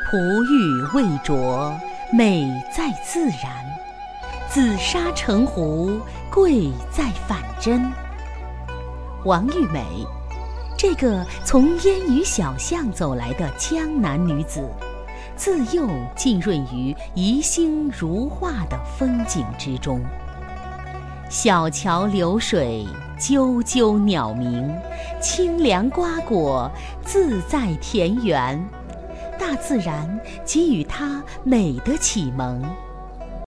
璞玉未琢，美在自然。紫砂成壶，贵在反真。王玉美，这个从烟雨小巷走来的江南女子，自幼浸润于宜兴如画的风景之中。小桥流水，啾啾鸟鸣，清凉瓜果，自在田园。大自然给予她美的启蒙，